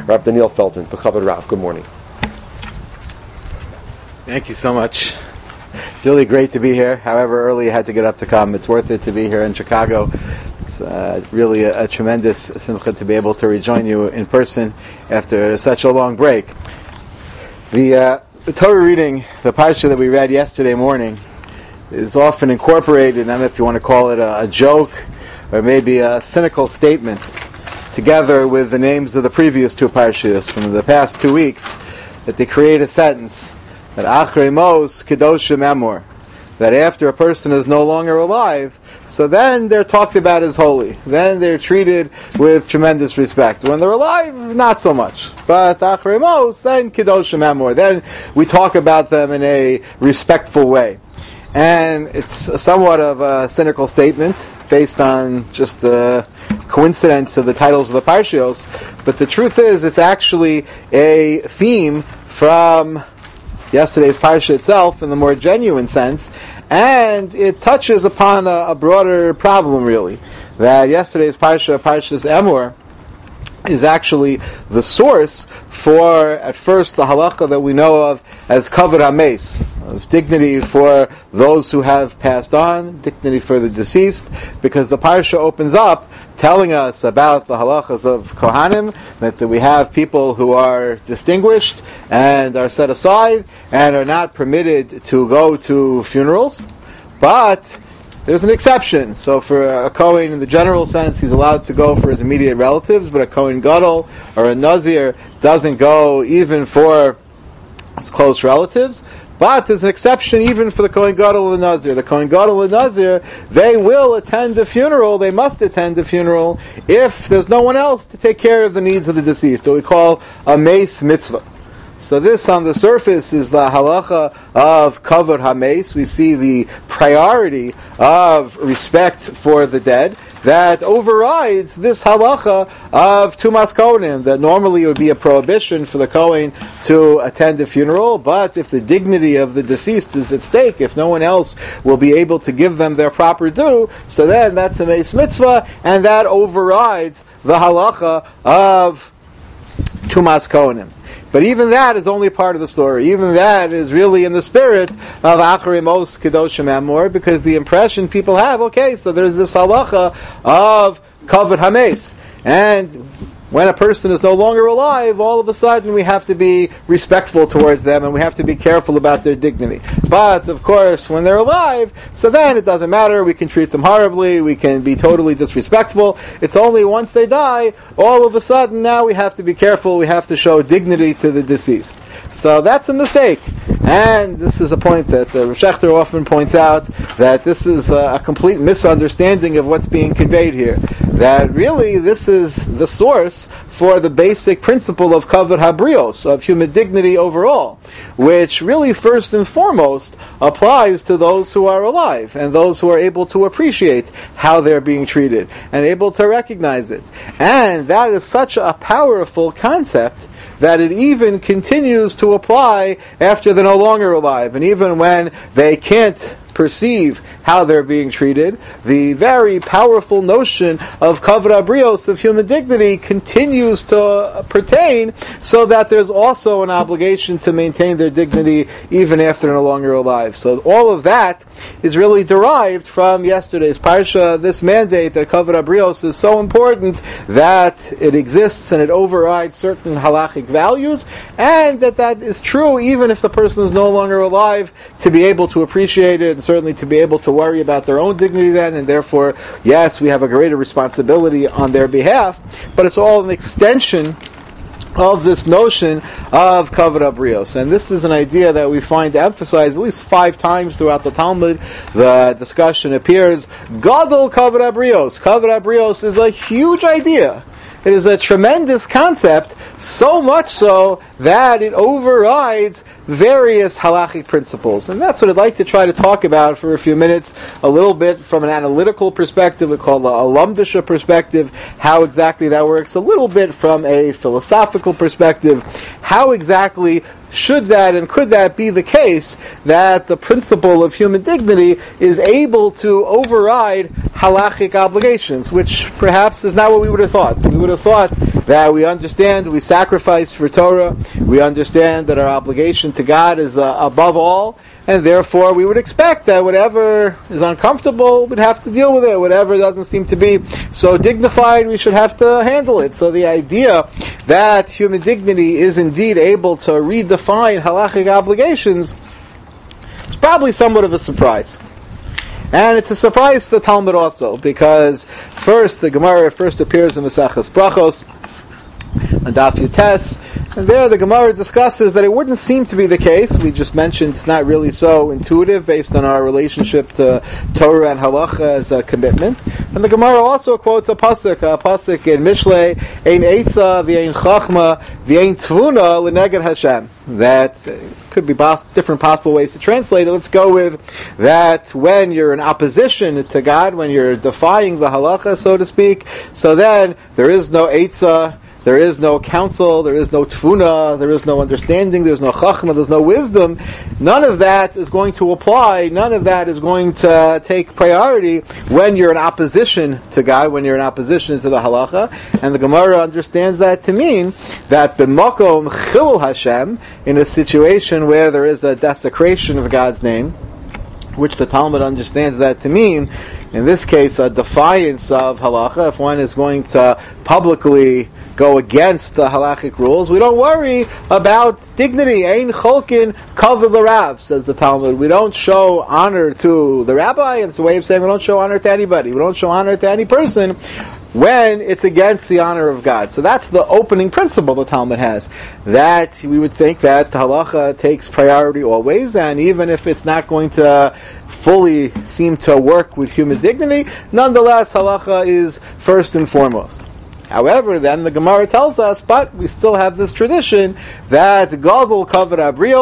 Rav Daniel Feldman, B'chavod Rav. Good morning. Thank you so much. It's really great to be here. However early I had to get up to come, it's worth it to be here in Chicago. It's really a tremendous simcha to be able to rejoin you in person after such a long break. The Torah reading, the parsha that we read yesterday morning, is often incorporated, I don't know if you want to call it a joke or maybe a cynical statement, together with the names of the previous two parshas from the past 2 weeks, that they create a sentence that Achrei Mos Kedoshim Emor, that after a person is no longer alive, so then they're talked about as holy. Then they're treated with tremendous respect. When they're alive, not so much. But Achrei Mos, then Kedoshim Emor. Then we talk about them in a respectful way. And it's somewhat of a cynical statement based on just the coincidence of the titles of the parshios. But the truth is, it's actually a theme from yesterday's parsha itself in the more genuine sense, and it touches upon a broader problem, really. That yesterday's parsha, Parshas Emor, is actually the source for, at first, the halacha that we know of as kavod hames, of dignity for those who have passed on, dignity for the deceased, because the parsha opens up telling us about the halachas of Kohanim, that we have people who are distinguished and are set aside and are not permitted to go to funerals, but there's an exception. So for a Kohen, in the general sense, he's allowed to go for his immediate relatives, but a Kohen Gadol or a Nazir doesn't go even for his close relatives. But there's an exception even for the Kohen Gadol and the Nazir. The Kohen Gadol and the Nazir, they will attend the funeral, they must attend the funeral, if there's no one else to take care of the needs of the deceased, what we call a meis mitzvah. So this, on the surface, is the halacha of kavod hames. We see the priority of respect for the dead that overrides this halacha of tumas kohanim, that normally it would be a prohibition for the kohen to attend a funeral, but if the dignity of the deceased is at stake, if no one else will be able to give them their proper due, so then that's a meis mitzvah, and that overrides the halacha of tumas kohanim. But even that is only part of the story. Even that is really in the spirit of Achrei Mos Kedoshim Emor, because the impression people have, okay, so there's this halacha of kavod hames, and when a person is no longer alive, all of a sudden we have to be respectful towards them and we have to be careful about their dignity. But, of course, when they're alive, so then it doesn't matter, we can treat them horribly, we can be totally disrespectful. It's only once they die, all of a sudden now we have to be careful, we have to show dignity to the deceased. So that's a mistake. And this is a point that Rav Shechter often points out, that this is a complete misunderstanding of what's being conveyed here. That really this is the source for the basic principle of kavod habrios, of human dignity overall, which really first and foremost applies to those who are alive and those who are able to appreciate how they're being treated and able to recognize it. And that is such a powerful concept that it even continues to apply after they're no longer alive. And even when they can't perceive how they're being treated, the very powerful notion of kavod habrios, of human dignity, continues to pertain, so that there's also an obligation to maintain their dignity even after they're no longer alive. So all of that is really derived from yesterday's parsha, this mandate that kavod habrios is so important that it exists and it overrides certain halachic values, and that is true even if the person is no longer alive, to be able to appreciate it, and certainly to be able to worry about their own dignity then, and therefore, yes, we have a greater responsibility on their behalf, but it's all an extension of this notion of kavod habrios. And this is an idea that we find emphasized at least 5 times throughout the Talmud. The discussion appears, Gadol kavod habrios. Kavod habrios is a huge idea. It is a tremendous concept, so much so that it overrides various halachic principles. And that's what I'd like to try to talk about for a few minutes, a little bit from an analytical perspective, we call it a lumdisha perspective, how exactly that works, a little bit from a philosophical perspective, how exactly should that and could that be the case that the principle of human dignity is able to override halachic obligations, which perhaps is not what we would have thought. We would have thought that we understand we sacrifice for Torah, we understand that our obligation to God is above all, and therefore we would expect that whatever is uncomfortable, we'd have to deal with it. Whatever doesn't seem to be so dignified, we should have to handle it. So the idea that human dignity is indeed able to redefine halachic obligations is probably somewhat of a surprise. And it's a surprise to the Talmud also, because first, the Gemara first appears in Maseches Brachos, on Daf Yutes, and there the Gemara discusses that it wouldn't seem to be the case. We just mentioned it's not really so intuitive based on our relationship to Torah and Halacha as a commitment. And the Gemara also quotes a pasuk in Mishlei, Ein Eitza v'Ein Chachma v'Ein Tvuna l'Neged Hashem. That could be different possible ways to translate it. Let's go with that when you're in opposition to God, when you're defying the Halacha, so to speak, so then there is no Eitza, there is no counsel, there is no tfuna, there is no understanding, there's no chachma, there's no wisdom. None of that is going to apply, none of that is going to take priority when you're in opposition to God, when you're in opposition to the halacha. And the Gemara understands that to mean that b'makom chilul Hashem, in a situation where there is a desecration of God's name, which the Talmud understands that to mean, in this case, a defiance of halacha. If one is going to publicly go against the halachic rules, we don't worry about dignity. Ein cholkin kavod l'rav, says the Talmud. We don't show honor to the rabbi, and it's a way of saying we don't show honor to anybody. We don't show honor to any person when it's against the honor of God. So that's the opening principle the Talmud has. That we would think that the halacha takes priority always, and even if it's not going to fully seem to work with human dignity, nonetheless halacha is first and foremost. However, then the Gemara tells us, but we still have this tradition that Gadol Kavod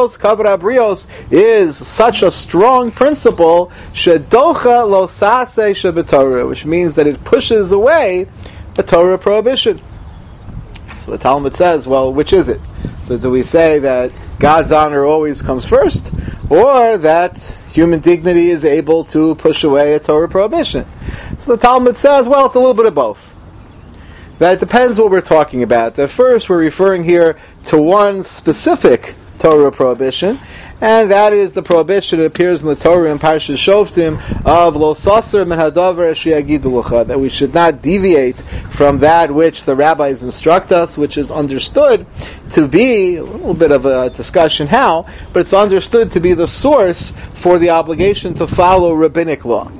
Abrios is such a strong principle, Shedocha Lo Saseh Shebetorah, which means that it pushes away a Torah prohibition. So the Talmud says, well, which is it? So do we say that God's honor always comes first, or that human dignity is able to push away a Torah prohibition? So the Talmud says, well, it's a little bit of both. That it depends what we're talking about. That first we're referring here to one specific Torah prohibition, and that is the prohibition that appears in the Torah in Parshas Shoftim of Lo Saser Min Hadavar Sheyagidu Lecha, that we should not deviate from that which the rabbis instruct us, which is understood to be, a little bit of a discussion how, but it's understood to be the source for the obligation to follow rabbinic law.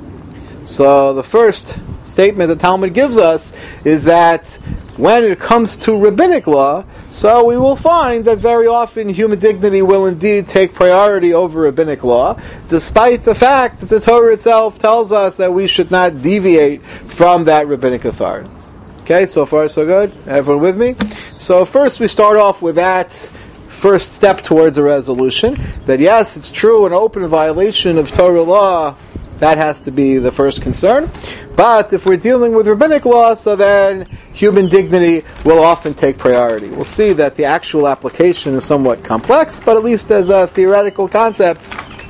So the first statement the Talmud gives us is that when it comes to rabbinic law, so we will find that very often human dignity will indeed take priority over rabbinic law, despite the fact that the Torah itself tells us that we should not deviate from that rabbinic authority. Okay, so far so good? Everyone with me? So first we start off with that first step towards a resolution, that yes, it's true, an open violation of Torah law, that has to be the first concern. But if we're dealing with rabbinic law, so then human dignity will often take priority. We'll see that the actual application is somewhat complex, but at least as a theoretical concept,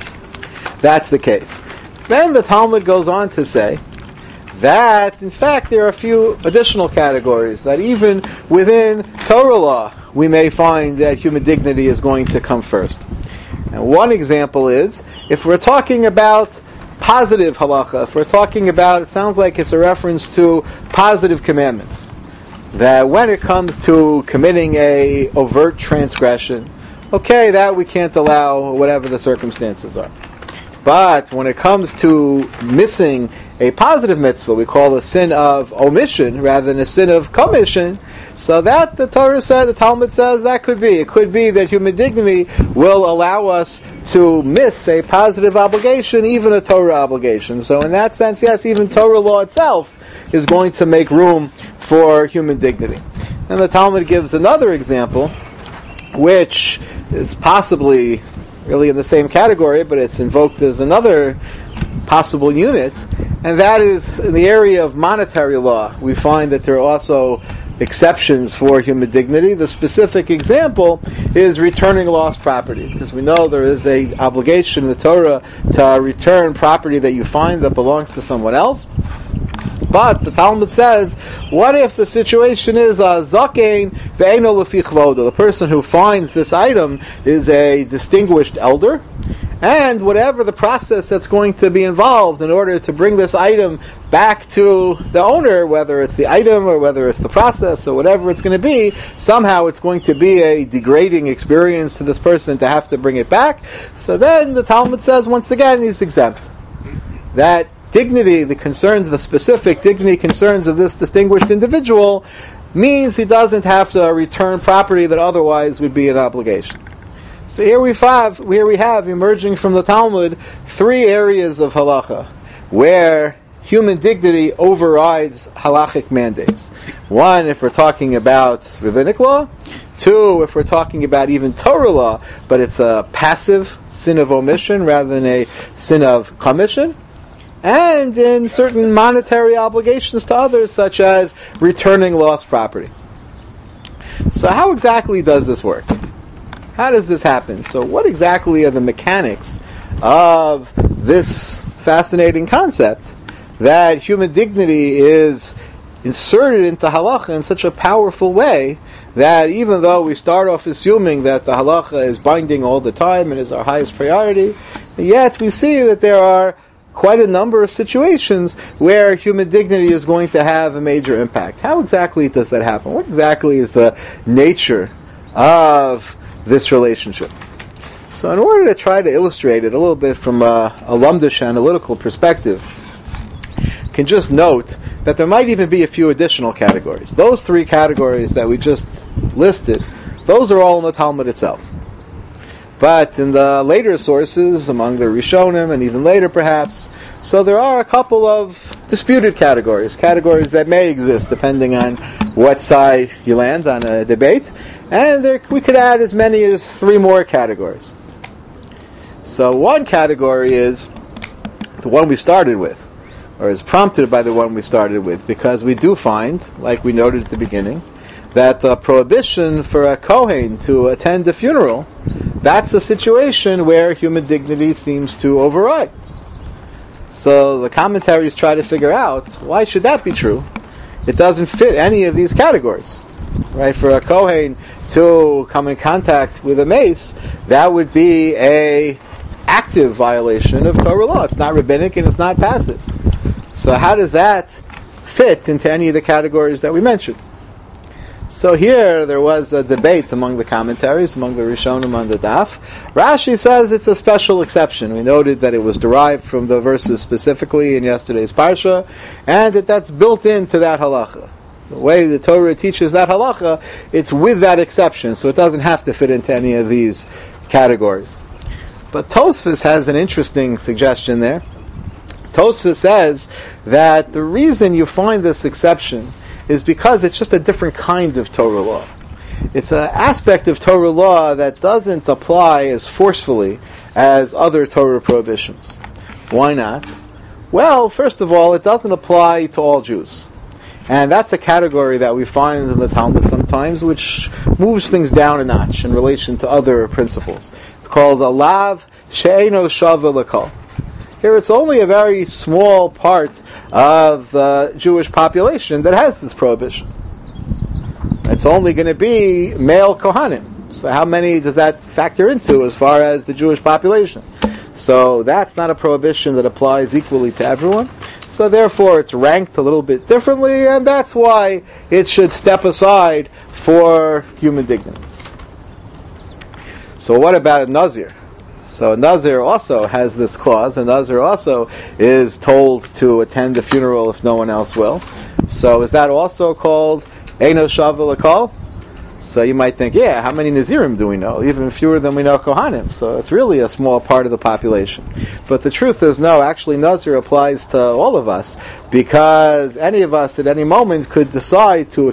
that's the case. Then the Talmud goes on to say that, in fact, there are a few additional categories, that even within Torah law, we may find that human dignity is going to come first. And one example is, if we're talking about positive halacha, if we're talking about, it sounds like it's a reference to positive commandments, that when it comes to committing a overt transgression, okay, that we can't allow whatever the circumstances are. But when it comes to missing a positive mitzvah, we call a sin of omission rather than a sin of commission, so that the Torah said, the Talmud says, that could be. It could be that human dignity will allow us to miss a positive obligation, even a Torah obligation. So in that sense, yes, even Torah law itself is going to make room for human dignity. And the Talmud gives another example which is possibly really in the same category, but it's invoked as another possible unit, and that is in the area of monetary law. We find that there are also exceptions for human dignity. The specific example is returning lost property, because we know there is an obligation in the Torah to return property that you find that belongs to someone else. But the Talmud says, what if the situation is a zakein ve'eino lefi chvodo? The person who finds this item is a distinguished elder, and whatever the process that's going to be involved in order to bring this item back to the owner, whether it's the item or whether it's the process or whatever it's going to be, somehow it's going to be a degrading experience to this person to have to bring it back. So then the Talmud says, once again, he's exempt. That dignity, the concerns, the specific dignity concerns of this distinguished individual means he doesn't have to return property that otherwise would be an obligation. So here we have emerging from the Talmud three areas of halacha where human dignity overrides halachic mandates. One, if we're talking about rabbinic law. Two, if we're talking about even Torah law, but it's a passive sin of omission rather than a sin of commission. And in certain monetary obligations to others, such as returning lost property. So how exactly does this work? How does this happen? So what exactly are the mechanics of this fascinating concept that human dignity is inserted into halacha in such a powerful way that even though we start off assuming that the halacha is binding all the time and is our highest priority, yet we see that there are quite a number of situations where human dignity is going to have a major impact. How exactly does that happen? What exactly is the nature of this relationship? So in order to try to illustrate it a little bit from a lumdish analytical perspective, I can just note that there might even be a few additional categories. Those three categories that we just listed, those are all in the Talmud itself. But in the later sources, among the Rishonim, and even later perhaps, so there are a couple of disputed categories that may exist depending on what side you land on a debate, and we could add as many as three more categories. So one category is the one we started with, or is prompted by the one we started with, because we do find, like we noted at the beginning, that the prohibition for a Kohen to attend a funeral, that's a situation where human dignity seems to override. So the commentaries try to figure out, why should that be true? It doesn't fit any of these categories. Right? For a Kohen to come in contact with a mace, that would be an active violation of Torah law. It's not rabbinic and it's not passive. So how does that fit into any of the categories that we mentioned? So here there was a debate among the commentaries, among the Rishonim on the Daf. Rashi says it's a special exception. We noted that it was derived from the verses specifically in yesterday's Parsha, and that's built into that halacha. The way the Torah teaches that halacha, it's with that exception, so it doesn't have to fit into any of these categories. But Tosfos has an interesting suggestion there. Tosfos says that the reason you find this exception is because it's just a different kind of Torah law. It's an aspect of Torah law that doesn't apply as forcefully as other Torah prohibitions. Why not? Well, first of all, it doesn't apply to all Jews. And that's a category that we find in the Talmud sometimes, which moves things down a notch in relation to other principles. It's called a lav she'eino shava l'kol. Here it's only a very small part of the Jewish population that has this prohibition. It's only going to be male Kohanim. So how many does that factor into as far as the Jewish population? So that's not a prohibition that applies equally to everyone. So therefore it's ranked a little bit differently, and that's why it should step aside for human dignity. So what about a Nazir? So a Nazir also has this clause. A Nazir also is told to attend the funeral if no one else will. So is that also called Eino Shava L'Kol? So you might think, yeah, how many Nazirim do we know? Even fewer than we know Kohanim. So it's really a small part of the population. But the truth is, no, actually Nazir applies to all of us, because any of us at any moment could decide to accept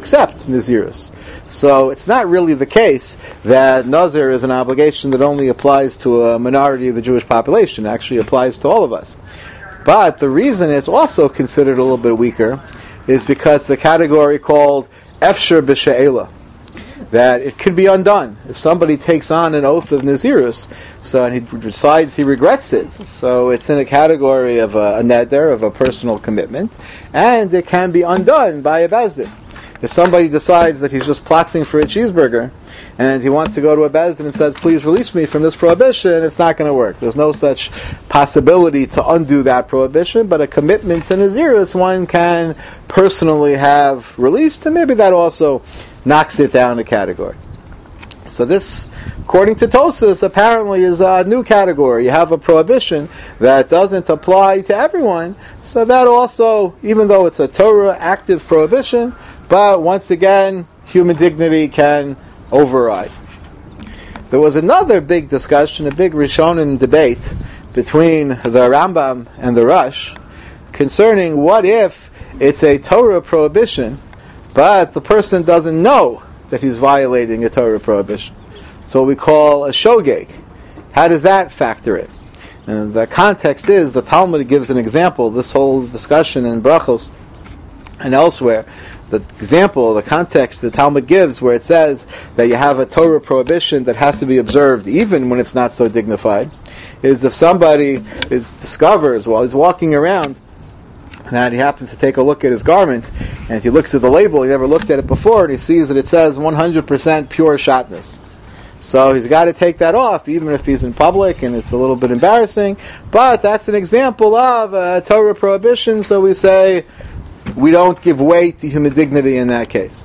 Nazirus. So it's not really the case that Nazir is an obligation that only applies to a minority of the Jewish population. It actually applies to all of us. But the reason it's also considered a little bit weaker is because the category called Efsher B'She'ela, that it could be undone if somebody takes on an oath of Nazirus, and he decides he regrets it. So it's in a category of a neder, of a personal commitment, and it can be undone by a bezdin. If somebody decides that he's just plotzing for a cheeseburger, and he wants to go to a bezdin and says, please release me from this prohibition, it's not going to work. There's no such possibility to undo that prohibition, but a commitment to Nazirus one can personally have released, and maybe that also knocks it down a category. So this, according to Tosfos, apparently is a new category. You have a prohibition that doesn't apply to everyone, so that also, even though it's a Torah active prohibition, but once again, human dignity can override. There was another big discussion, a big Rishonim debate between the Rambam and the Rush concerning what if it's a Torah prohibition but the person doesn't know that he's violating a Torah prohibition. So what we call a shogeg. How does that factor in? And the context is, the Talmud gives an example, this whole discussion in Brachos and elsewhere. The example, the context the Talmud gives, where it says that you have a Torah prohibition that has to be observed even when it's not so dignified, is if somebody discovers while he's walking around that he happens to take a look at his garment, and if he looks at the label, he never looked at it before, and he sees that it says 100% pure shatnez. So he's got to take that off, even if he's in public, and it's a little bit embarrassing. But that's an example of a Torah prohibition, so we say we don't give weight to human dignity in that case.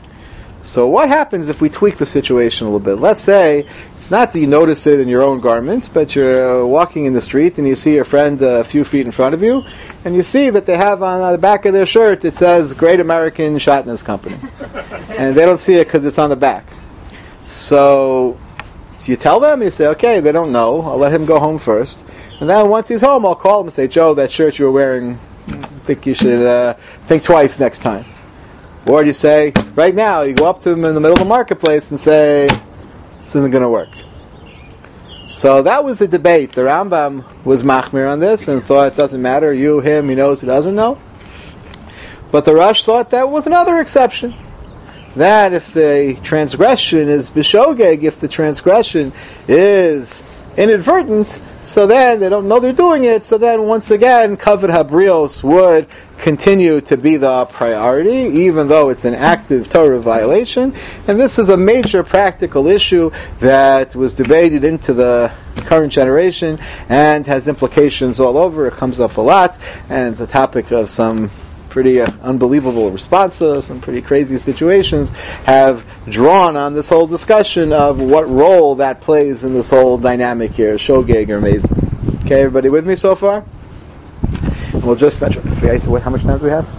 So what happens if we tweak the situation a little bit? Let's say it's not that you notice it in your own garment, but you're walking in the street and you see your friend a few feet in front of you, and you see that they have on the back of their shirt, it says Great American Shatnez Company. And they don't see it because it's on the back. So you tell them, and you say, okay, they don't know, I'll let him go home first. And then once he's home, I'll call him and say, Joe, that shirt you were wearing, I think you should think twice next time. Or you say, right now, you go up to him in the middle of the marketplace and say, this isn't going to work. So that was the debate. The Rambam was machmir on this and thought it doesn't matter, you, him, he knows, he doesn't know. But the Rush thought that was another exception. That if the transgression is b'shogeg, if the transgression is inadvertent, so then they don't know they're doing it, so then once again, kavod habrios would continue to be the priority, even though it's an active Torah violation. And this is a major practical issue that was debated into the current generation and has implications all over. It comes up a lot, and it's a topic of some pretty unbelievable responses, some pretty crazy situations have drawn on this whole discussion of what role that plays in this whole dynamic here, shogeg or mezin. Okay, everybody with me so far? And we'll just mention, how much time do we have?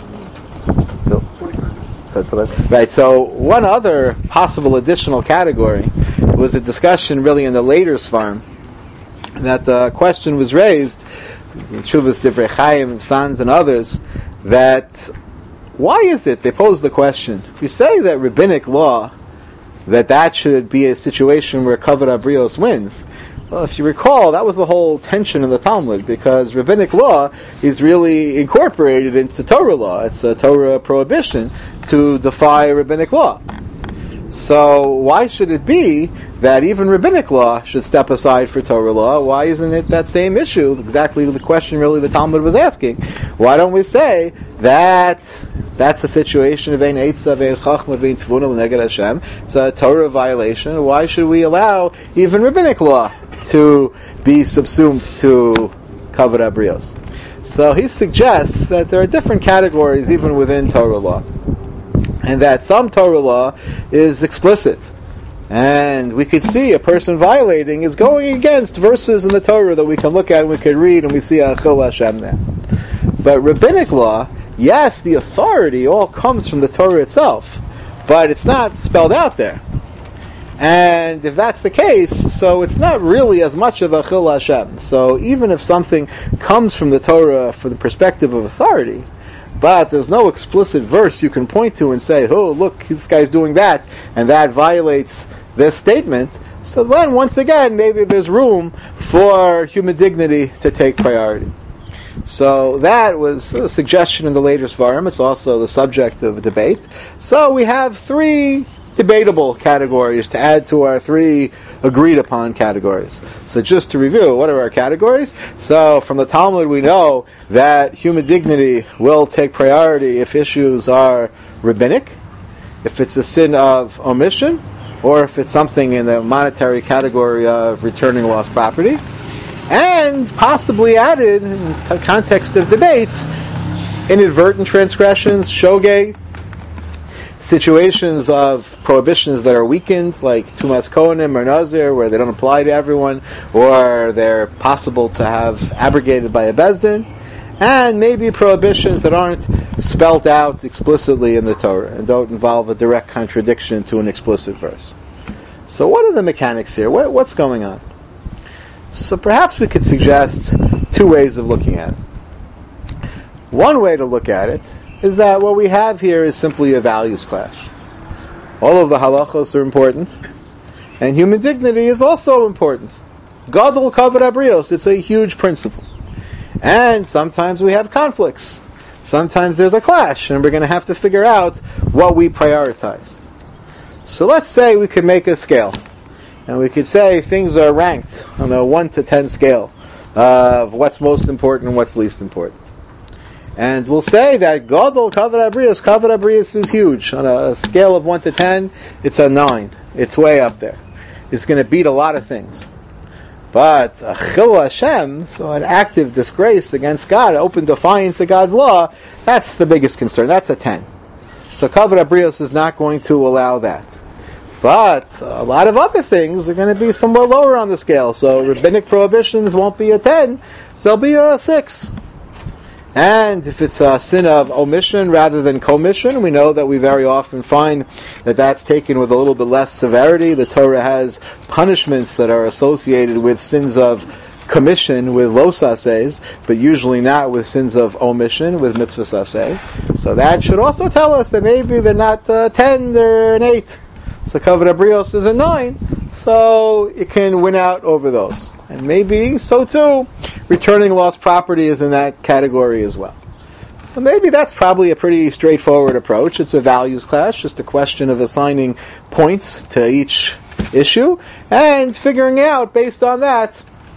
Right, so one other possible additional category was a discussion really in the later Sfarim, that the question was raised, Shuvas Divrei Chaim, Sons and others, that why is it, they pose the question, if you say that rabbinic law, that should be a situation where kavod habrios wins, well, if you recall, that was the whole tension in the Talmud, because rabbinic law is really incorporated into Torah law. It's a Torah prohibition to defy rabbinic law. So why should it be that even rabbinic law should step aside for Torah law? Why isn't it that same issue? Exactly the question really the Talmud was asking. Why don't we say that that's a situation of ein eitzah, vein chachma, vein tvuna l'neged Hashem? It's a Torah violation. Why should we allow even rabbinic law to be subsumed to kavod habrios? So he suggests that there are different categories even within Torah law, and that some Torah law is explicit. And we could see a person violating is going against verses in the Torah that we can look at and we can read and we see Achil Hashem there. But rabbinic law, yes, the authority all comes from the Torah itself, but it's not spelled out there. And if that's the case, so it's not really as much of Achil Hashem. So even if something comes from the Torah from the perspective of authority, but there's no explicit verse you can point to and say, oh, look, this guy's doing that, and that violates this statement. So then, once again, maybe there's room for human dignity to take priority. So that was a suggestion in the later Svarim. It's also the subject of debate. So we have 3 debatable categories to add to our 3 agreed upon categories. So just to review, what are our categories? So from the Talmud we know that human dignity will take priority if issues are rabbinic, if it's a sin of omission, or if it's something in the monetary category of returning lost property. And possibly added, in the context of debates, inadvertent transgressions, shogeg, situations of prohibitions that are weakened, like Tumas Kohanim or Nazir, where they don't apply to everyone, or they're possible to have abrogated by a Bezdin, and maybe prohibitions that aren't spelt out explicitly in the Torah and don't involve a direct contradiction to an explicit verse. So what are the mechanics here? What's going on? So perhaps we could suggest 2 ways of looking at it. One way to look at it is that what we have here is simply a values clash. All of the halachos are important, and human dignity is also important. Gadol kavod habrios, it's a huge principle. And sometimes we have conflicts. Sometimes there's a clash, and we're going to have to figure out what we prioritize. So let's say we could make a scale, and we could say things are ranked on a 1 to 10 scale of what's most important and what's least important. And we'll say that Gadol kavod habrios is huge. On a scale of 1 to 10, it's a 9. It's way up there. It's going to beat a lot of things. But Chil Hashem, so an active disgrace against God, open defiance of God's law, that's the biggest concern. That's a 10. So kavod habrios is not going to allow that. But a lot of other things are going to be somewhat lower on the scale. So rabbinic prohibitions won't be a 10, they'll be a 6. And if it's a sin of omission rather than commission, we know that we very often find that that's taken with a little bit less severity. The Torah has punishments that are associated with sins of commission, with los aseh, but usually not with sins of omission, with mitzvahs aseh. So that should also tell us that maybe they're not 10, they're an 8. So kavod habrios is a 9, so you can win out over those. And maybe, so too, returning lost property is in that category as well. So maybe that's probably a pretty straightforward approach. It's a values clash, just a question of assigning points to each issue, and figuring out, based on that,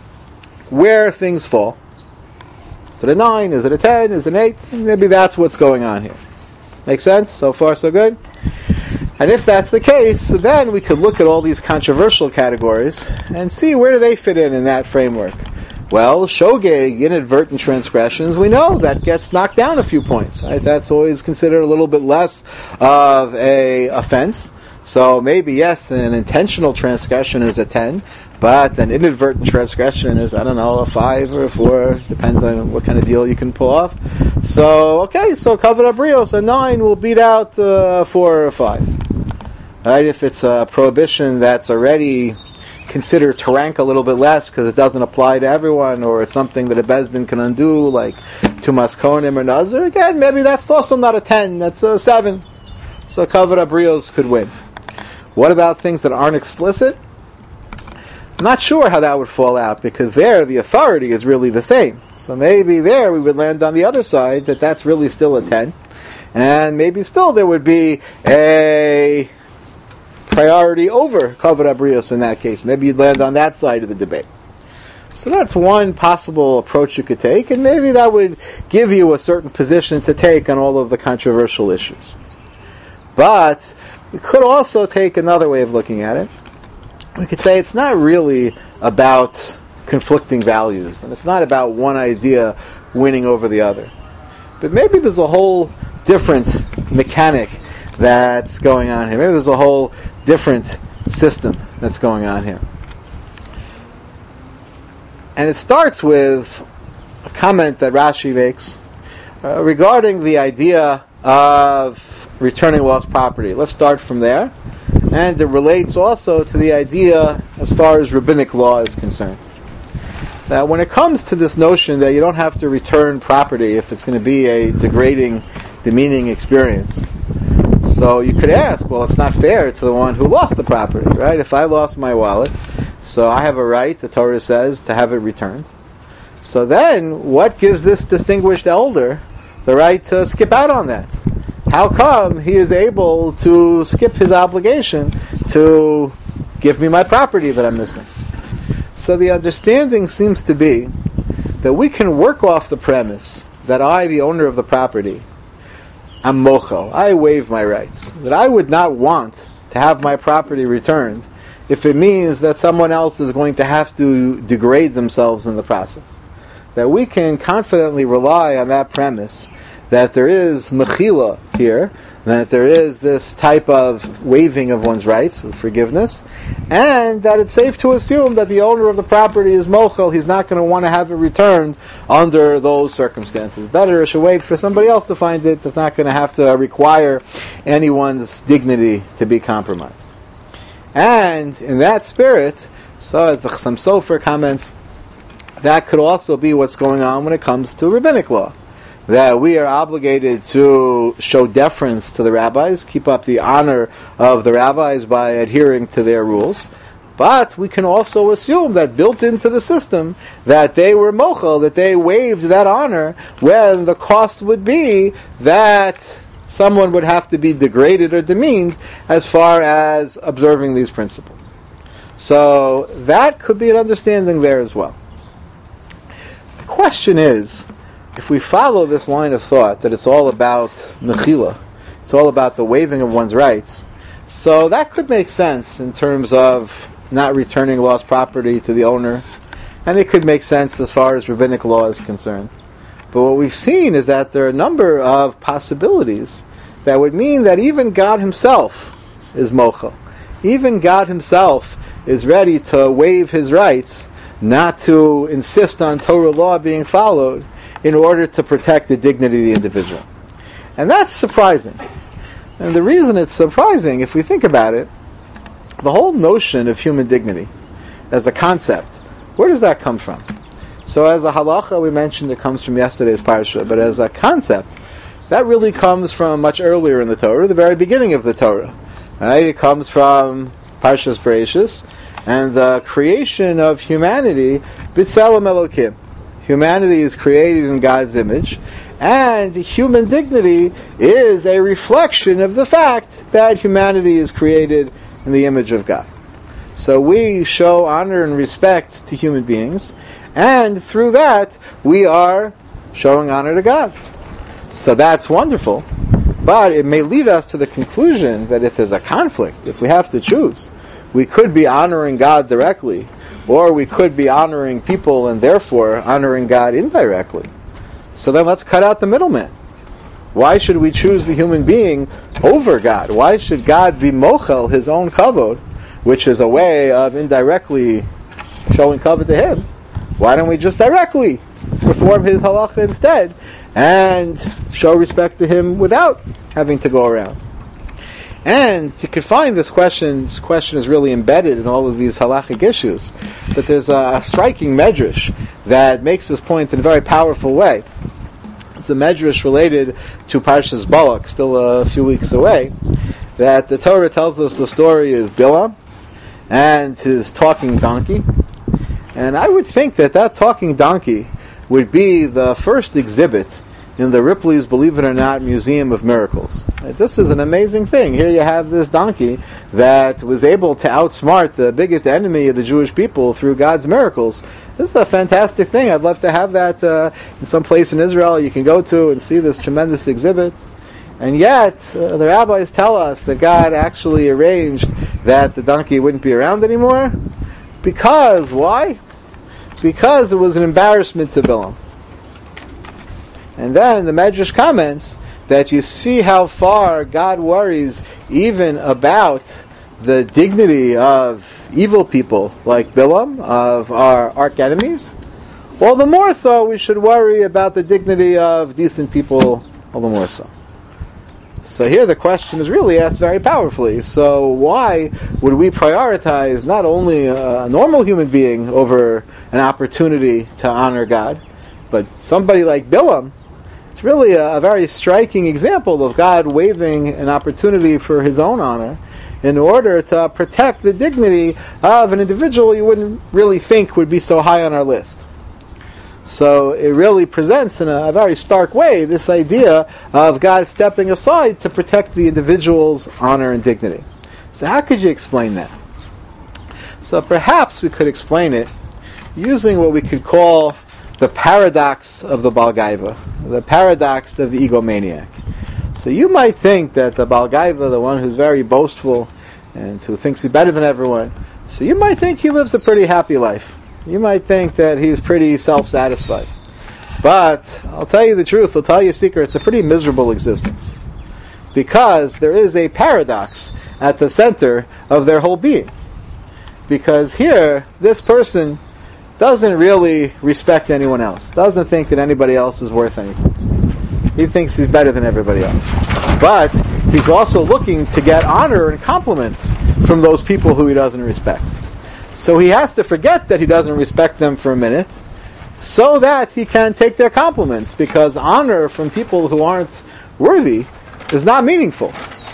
where things fall. Is it a 9? Is it a 10? Is it an 8? Maybe that's what's going on here. Make sense? So far, so good? And if that's the case, then we could look at all these controversial categories and see where do they fit in that framework. Well, shogeg, inadvertent transgressions, we know that gets knocked down a few points. Right? That's always considered a little bit less of a offense. So maybe, yes, an intentional transgression is a 10, but an inadvertent transgression is, I don't know, a 5 or a 4, depends on what kind of deal you can pull off. So, okay, so kavod habrios, a 9 will beat out a 4 or a 5. Right? If it's a prohibition that's already considered to rank a little bit less because it doesn't apply to everyone, or it's something that a Bezdin can undo, like Tumas Kohanim or Nazir, again, maybe that's also not a 10, that's a 7. So kavod habrios could win. What about things that aren't explicit? I'm not sure how that would fall out, because there the authority is really the same. So maybe there we would land on the other side, that that's really still a 10. And maybe still there would be a priority over kavod habrios in that case. Maybe you'd land on that side of the debate. So that's one possible approach you could take, and maybe that would give you a certain position to take on all of the controversial issues. But we could also take another way of looking at it. We could say it's not really about conflicting values, and it's not about one idea winning over the other. But maybe there's a whole different mechanic that's going on here. Maybe there's a whole different system that's going on here. And it starts with a comment that Rashi makes regarding the idea of returning lost property. Let's start from there. And it relates also to the idea as far as rabbinic law is concerned. that when it comes to this notion that you don't have to return property if it's going to be a degrading, demeaning experience, so you could ask, well, it's not fair to the one who lost the property, right? If I lost my wallet, so I have a right, the Torah says, to have it returned. So then, what gives this distinguished elder the right to skip out on that? How come he is able to skip his obligation to give me my property that I'm missing? So the understanding seems to be that we can work off the premise that I, the owner of the property, am mochel, I waive my rights, that I would not want to have my property returned if it means that someone else is going to have to degrade themselves in the process. That we can confidently rely on that premise that there is mechila here, that there is this type of waiving of one's rights, with forgiveness, and that it's safe to assume that the owner of the property is mochel, he's not going to want to have it returned under those circumstances. Better should wait for somebody else to find it, that's not going to have to require anyone's dignity to be compromised. And in that spirit, so as the Chassam Sofer comments, that could also be what's going on when it comes to rabbinic law. That we are obligated to show deference to the rabbis, keep up the honor of the rabbis by adhering to their rules. But we can also assume that built into the system that they were mochel, that they waived that honor when the cost would be that someone would have to be degraded or demeaned as far as observing these principles. So that could be an understanding there as well. The question is, if we follow this line of thought, that it's all about mechila, it's all about the waiving of one's rights, so that could make sense in terms of not returning lost property to the owner, and it could make sense as far as rabbinic law is concerned. But what we've seen is that there are a number of possibilities that would mean that even God himself is mochel. Even God himself is ready to waive his rights, not to insist on Torah law being followed, in order to protect the dignity of the individual. And that's surprising. And the reason it's surprising, if we think about it, the whole notion of human dignity as a concept, where does that come from? So as a halacha, we mentioned it comes from yesterday's parsha, but as a concept, that really comes from much earlier in the Torah, the very beginning of the Torah. Right? It comes from Parshas Bereishis, and the creation of humanity, B'Tselem Elokim. Humanity is created in God's image, and human dignity is a reflection of the fact that humanity is created in the image of God. So we show honor and respect to human beings, and through that we are showing honor to God. So that's wonderful, but it may lead us to the conclusion that if there's a conflict, if we have to choose, we could be honoring God directly, or we could be honoring people and therefore honoring God indirectly. So then let's cut out the middleman. Why should we choose the human being over God? Why should God be mochel his own kavod, which is a way of indirectly showing kavod to him? Why don't we just directly perform his halacha instead and show respect to him without having to go around? And you can find this question is really embedded in all of these halachic issues, but there's a striking medrash that makes this point in a very powerful way. It's a medrash related to Parshas Balak, still a few weeks away, that the Torah tells us the story of Bilam and his talking donkey. And I would think that talking donkey would be the first exhibit in the Ripley's Believe It or Not Museum of Miracles. This is an amazing thing. Here you have this donkey that was able to outsmart the biggest enemy of the Jewish people through God's miracles. This is a fantastic thing. I'd love to have that in some place in Israel you can go to and see this tremendous exhibit. And yet, the rabbis tell us that God actually arranged that the donkey wouldn't be around anymore. Because, why? Because it was an embarrassment to Bilam. And then the Medrash comments that you see how far God worries even about the dignity of evil people like Bilam, of our arch enemies. All the more so we should worry about the dignity of decent people, all the more so. So here the question is really asked very powerfully. So why would we prioritize not only a normal human being over an opportunity to honor God, but somebody like Bilam? It's really a very striking example of God waiving an opportunity for his own honor in order to protect the dignity of an individual you wouldn't really think would be so high on our list. So it really presents in a very stark way this idea of God stepping aside to protect the individual's honor and dignity. So how could you explain that? So perhaps we could explain it using what we could call the paradox of the Balgaiva, the paradox of the egomaniac. So you might think that the Balgaiva, the one who's very boastful and who thinks he's better than everyone, so you might think he lives a pretty happy life. You might think that he's pretty self-satisfied. But I'll tell you the truth, I'll tell you a secret, it's a pretty miserable existence. Because there is a paradox at the center of their whole being. Because here, this person doesn't really respect anyone else, doesn't think that anybody else is worth anything. He thinks he's better than everybody else. But he's also looking to get honor and compliments from those people who he doesn't respect. So he has to forget that he doesn't respect them for a minute so that he can take their compliments, because honor from people who aren't worthy is not meaningful.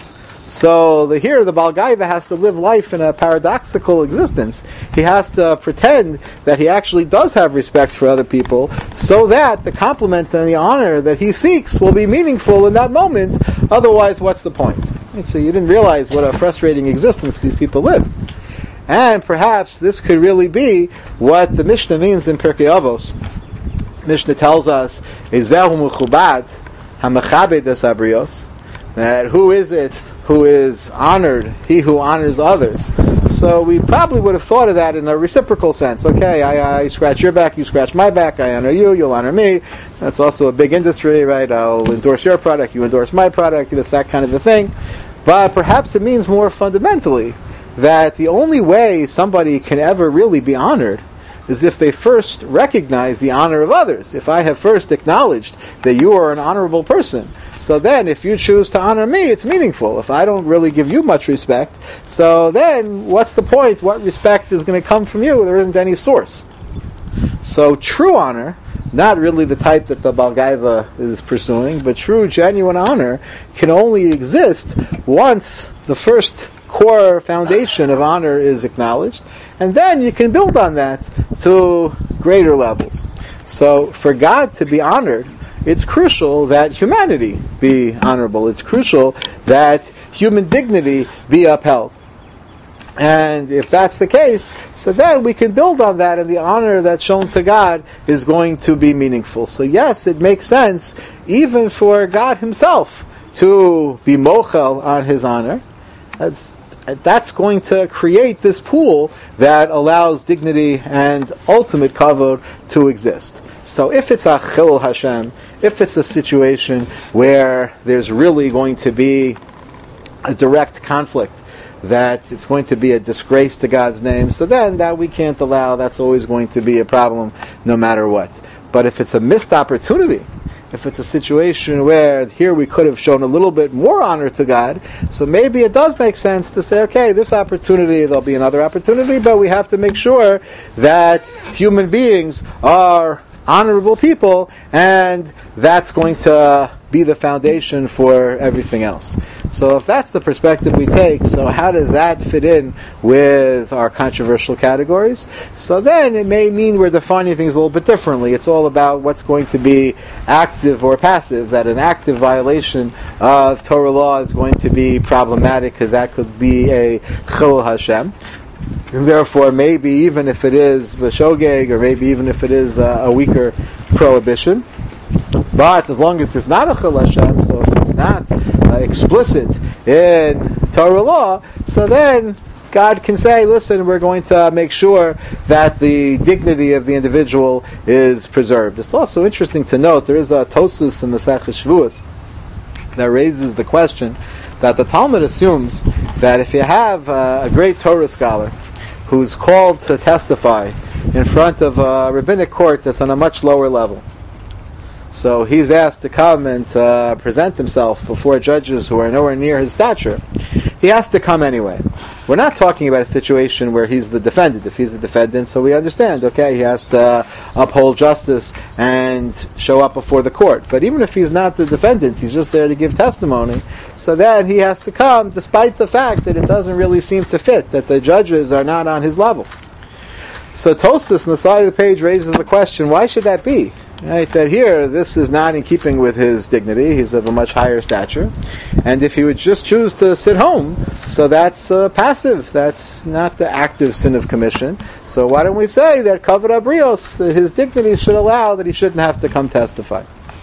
So here the Balgaiva has to live life in a paradoxical existence. He has to pretend that he actually does have respect for other people so that the compliment and the honor that he seeks will be meaningful in that moment. Otherwise, what's the point? And so you didn't realize what a frustrating existence these people live. And perhaps this could really be what the Mishnah means in Pirkei Avos. Mishnah tells us, Ezehu mechubad hamechabed es habrios, that who is it who is honored? He who honors others. So we probably would have thought of that in a reciprocal sense. Okay, I scratch your back, you scratch my back, I honor you, you'll honor me. That's also a big industry, right? I'll endorse your product, you endorse my product, it's that kind of a thing. But perhaps it means more fundamentally that the only way somebody can ever really be honored is if they first recognize the honor of others. If I have first acknowledged that you are an honorable person, so then if you choose to honor me, it's meaningful. If I don't really give you much respect, so then what's the point? What respect is going to come from you? There isn't any source. So true honor, not really the type that the Balgaiva is pursuing, but true, genuine honor can only exist once the first core foundation of honor is acknowledged, and then you can build on that to greater levels. So for God to be honored, it's crucial that humanity be honorable. It's crucial that human dignity be upheld. And if that's the case, so then we can build on that, and the honor that's shown to God is going to be meaningful. So yes, it makes sense even for God himself to be mochel on his honor. That's going to create this pool that allows dignity and ultimate kavod to exist. So if it's a chilul Hashem, if it's a situation where there's really going to be a direct conflict, that it's going to be a disgrace to God's name, so then that we can't allow, that's always going to be a problem no matter what. But if it's a missed opportunity, if it's a situation where here we could have shown a little bit more honor to God, so maybe it does make sense to say, okay, this opportunity, there'll be another opportunity, but we have to make sure that human beings are honorable people, and that's going to be the foundation for everything else. So if that's the perspective we take, so how does that fit in with our controversial categories? So then it may mean we're defining things a little bit differently. It's all about what's going to be active or passive, that an active violation of Torah law is going to be problematic because that could be a chilul Hashem. And therefore, maybe even if it is b'shogeg, or maybe even if it is a weaker prohibition, but as long as it's not a chilul Hashem, so if it's not explicit in Torah law, so then God can say, listen, we're going to make sure that the dignity of the individual is preserved. It's also interesting to note, there is a Tosfos in Masechah Shavuos that raises the question that the Talmud assumes that if you have a great Torah scholar who's called to testify in front of a rabbinic court that's on a much lower level, So he's asked to come and present himself before judges who are nowhere near his stature. He has to come anyway. We're not talking about a situation where he's the defendant. If he's the defendant, so we understand, okay, he has to uphold justice and show up before the court. But even if he's not the defendant, he's just there to give testimony, so then he has to come despite the fact that it doesn't really seem to fit, that the judges are not on his level. So Tosfos on the side of the page raises the question, why should that be? Right, that here, this is not in keeping with his dignity. He's of a much higher stature. And if he would just choose to sit home, so that's passive. That's not the active sin of commission. So why don't we say that kavod habrios, that his dignity should allow that he shouldn't have to come testify?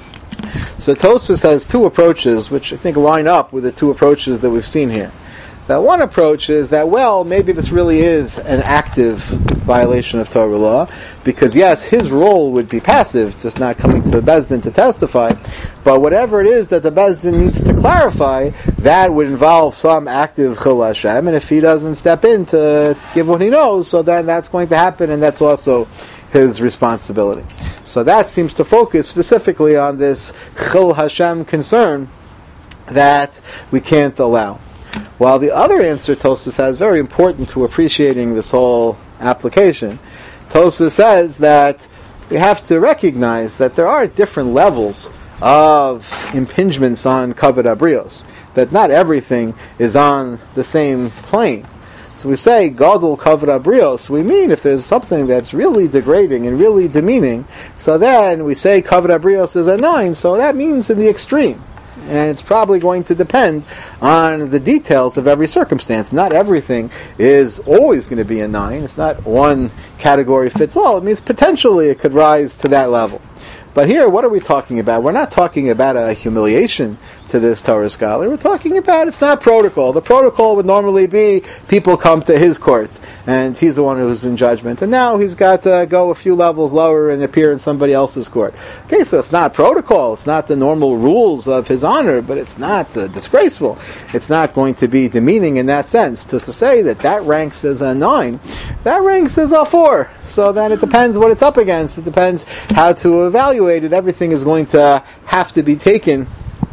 So Tosfos has two approaches, which I think line up with the two approaches that we've seen here. That one approach is that, well, maybe this really is an active violation of Torah law, because yes, his role would be passive, just not coming to the Beis Din to testify, but whatever it is that the Beis Din needs to clarify, that would involve some active chil Hashem, and if he doesn't step in to give what he knows, so then that's going to happen, and that's also his responsibility. So that seems to focus specifically on this chil Hashem concern that we can't allow. While the other answer Tosfos has, very important to appreciating this whole application, Tosfos says that we have to recognize that there are different levels of impingements on kavod habrios, that not everything is on the same plane. So we say gadol kavod habrios, we mean if there's something that's really degrading and really demeaning, so then we say kavod habrios is a 9, so that means in the extreme. And it's probably going to depend on the details of every circumstance. Not everything is always going to be a 9. It's not one category fits all. It means potentially it could rise to that level. But here, what are we talking about? We're not talking about a humiliation to this Torah scholar. We're talking about, it's not protocol. The protocol would normally be people come to his court, and he's the one who's in judgment. And now he's got to go a few levels lower and appear in somebody else's court. Okay, so it's not protocol. It's not the normal rules of his honor, but it's not disgraceful. It's not going to be demeaning in that sense. To say that ranks as a 9, that ranks as a 4. So then it depends what it's up against. It depends how to evaluate it. Everything is going to have to be taken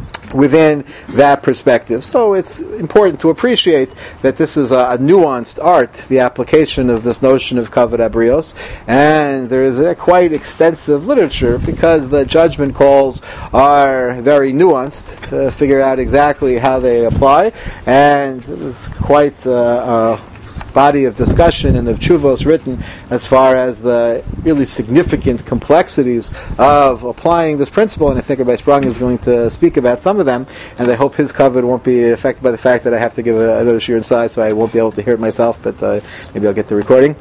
within that perspective. So it's important to appreciate that this is a nuanced art, the application of this notion of kavod habrios, and there is a quite extensive literature because the judgment calls are very nuanced to figure out exactly how they apply, and there's quite a body of discussion and of tshuvos written as far as the really significant complexities of applying this principle, and I think Rabbi Sprung is going to speak about some of them, and I hope his kavod won't be affected by the fact that I have to give another shiur inside, so I won't be able to hear it myself, but maybe I'll get the recording.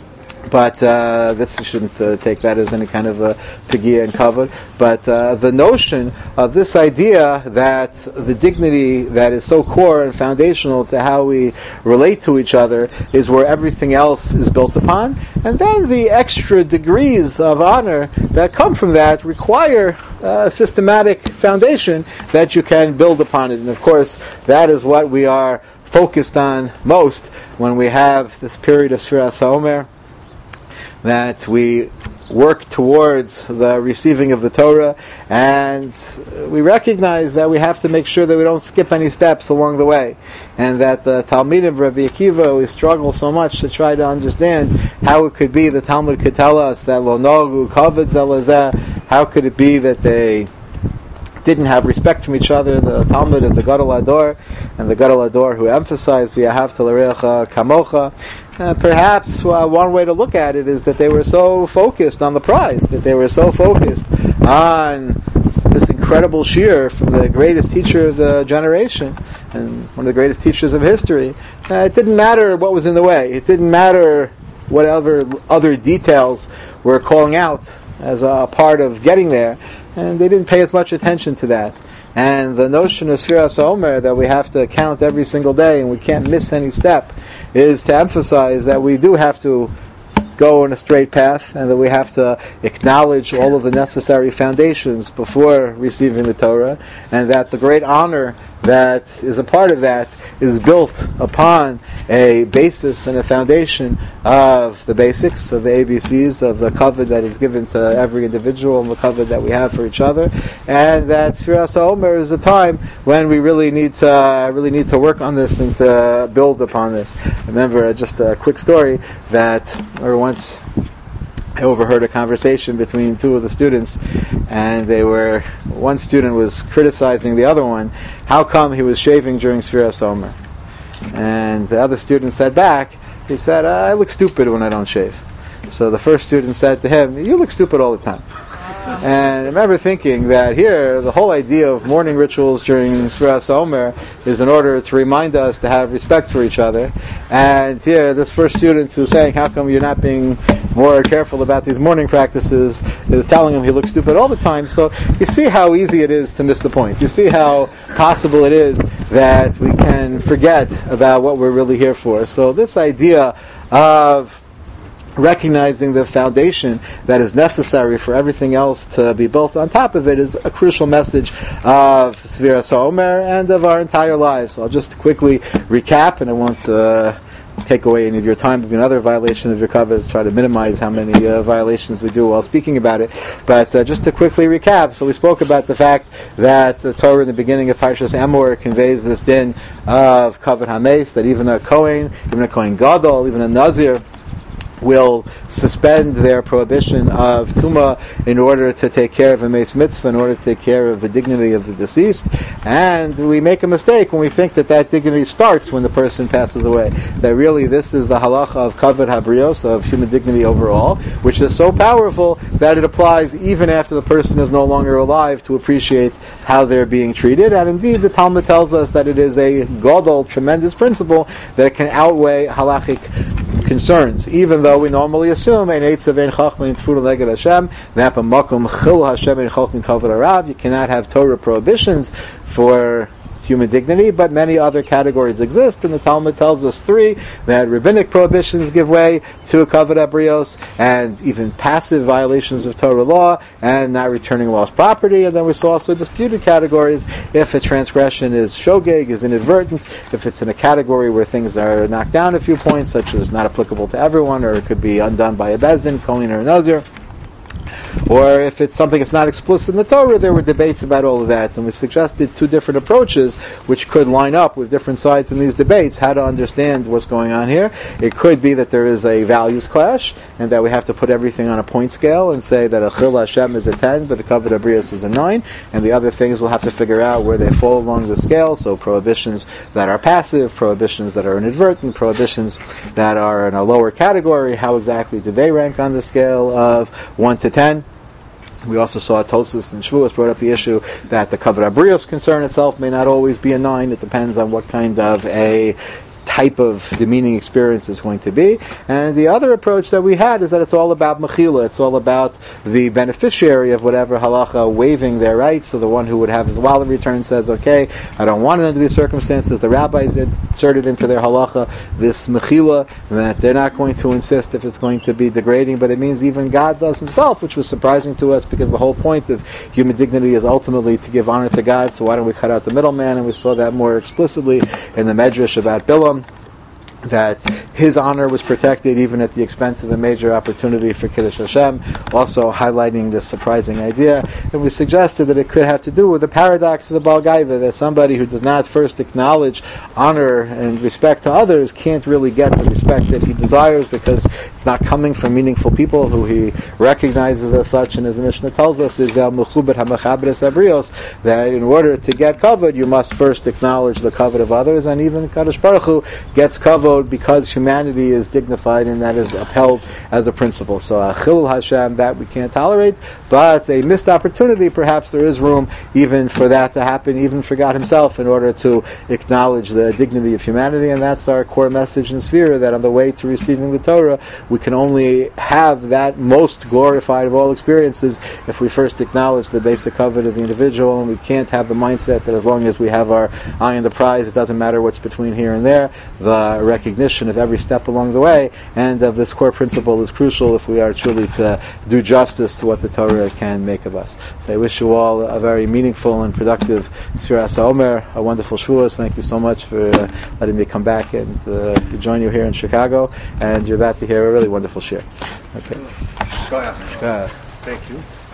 But this shouldn't take that as any kind of a pigia and kavod. But the notion of this idea that the dignity that is so core and foundational to how we relate to each other is where everything else is built upon, and then the extra degrees of honor that come from that require a systematic foundation that you can build upon it. And of course, that is what we are focused on most when we have this period of Sfiras HaOmer, that we work towards the receiving of the Torah, and we recognize that we have to make sure that we don't skip any steps along the way, and that the Talmidim of Rabbi Akiva, we struggle so much to try to understand how it could be the Talmud could tell us that lo nogu kavod zeh lezeh, how could it be that they didn't have respect from each other, the Talmud of the Gadol Hador, and the Gadol Hador who emphasized v'ahavta l'reacha kamocha. Perhaps one way to look at it is that they were so focused on the prize, that they were so focused on this incredible shiur from the greatest teacher of the generation and one of the greatest teachers of history. It didn't matter what was in the way. It didn't matter whatever other details were calling out as a part of getting there, and they didn't pay as much attention to that. And the notion of Sfiras HaOmer, that we have to count every single day and we can't miss any step, is to emphasize that we do have to go in a straight path, and that we have to acknowledge all of the necessary foundations before receiving the Torah, and that the great honor that is a part of that is built upon a basis and a foundation of the basics, of the ABCs, of the kavod that is given to every individual and the kavod that we have for each other, and that Sfiras HaOmer is a time when we really need to work on this and to build upon this. Remember, just a quick story that once I overheard a conversation between two of the students, and one student was criticizing the other one, how come he was shaving during Sfiras HaOmer? And the other student said back, he said, I look stupid when I don't shave. So the first student said to him, you look stupid all the time. And I remember thinking that here, the whole idea of morning rituals during Sfiras HaOmer is in order to remind us to have respect for each other. And here, this first student who's saying, how come you're not being more careful about these morning practices, is telling him he looks stupid all the time. So you see how easy it is to miss the point. You see how possible it is that we can forget about what we're really here for. So this idea of recognizing the foundation that is necessary for everything else to be built on top of it is a crucial message of Sfiras HaOmer and of our entire lives. So I'll just quickly recap, and I won't take away any of your time. It'll be another violation of your kavod, try to minimize how many violations we do while speaking about it. But just to quickly recap, so we spoke about the fact that the Torah in the beginning of Parshas Emor conveys this din of kavod hames, that even a Kohen Gadol, even a Nazir, will suspend their prohibition of Tumah in order to take care of a Meis Mitzvah, in order to take care of the dignity of the deceased. And we make a mistake when we think that dignity starts when the person passes away. That really this is the halacha of kavod habrios, of human dignity overall, which is so powerful that it applies even after the person is no longer alive, to appreciate how they're being treated. And indeed, the Talmud tells us that it is a gadol, tremendous principle that can outweigh halachic concerns, even though we normally assume you cannot have Torah prohibitions for human dignity, but many other categories exist, and the Talmud tells us three, that rabbinic prohibitions give way to a kavod habrios, and even passive violations of Torah law, and not returning lost property. And then we saw also disputed categories, if a transgression is shogeg, is inadvertent, if it's in a category where things are knocked down a few points, such as not applicable to everyone, or it could be undone by a bezdin, kohen or a nazir, or if it's something that's not explicit in the Torah. There were debates about all of that, and we suggested two different approaches which could line up with different sides in these debates, how to understand what's going on here. It could be that there is a values clash, and that we have to put everything on a point scale and say that a Chil Hashem is a 10, but a Kavod Habrios is a 9, and the other things we'll have to figure out where they fall along the scale. So prohibitions that are passive, prohibitions that are inadvertent, prohibitions that are in a lower category, how exactly do they rank on the scale of 1 to 10? We also saw Tosfos and Shavuos brought up the issue that the Kavod Habrios concern itself may not always be a 9. It depends on what kind of a type of demeaning experience is going to be. And the other approach that we had is that it's all about mechila. It's all about the beneficiary of whatever halacha waiving their rights. So the one who would have his wallet returned says, okay, I don't want it under these circumstances. The rabbis inserted into their halacha this mechila, that they're not going to insist if it's going to be degrading, but it means even God does himself, which was surprising to us, because the whole point of human dignity is ultimately to give honor to God. So why don't we cut out the middleman? And we saw that more explicitly in the Medrash about Bilam, that his honor was protected even at the expense of a major opportunity for Kiddush Hashem, also highlighting this surprising idea. And we suggested that it could have to do with the paradox of the Baal Gaiva, that somebody who does not first acknowledge honor and respect to others can't really get the respect that he desires, because it's not coming from meaningful people who he recognizes as such. And as the Mishnah tells us, is that in order to get kavod, you must first acknowledge the kavod of others, and even Kadosh Baruch Hu gets kavod because humanity is dignified and that is upheld as a principle. So Chilul Hashem, that we can't tolerate, but a missed opportunity, perhaps there is room even for that to happen, even for God himself, in order to acknowledge the dignity of humanity. And that's our core message in Sphira, that on the way to receiving the Torah, we can only have that most glorified of all experiences if we first acknowledge the basic kavod of the individual. And we can't have the mindset that as long as we have our eye on the prize, it doesn't matter what's between here and there. The recognition of every step along the way, and of this core principle is crucial if we are truly to do justice to what the Torah can make of us. So I wish you all a very meaningful and productive Sfiras HaOmer, a wonderful Shavuos. Thank you so much for letting me come back and join you here in Chicago, and you're about to hear a really wonderful shir. Okay. Thank you.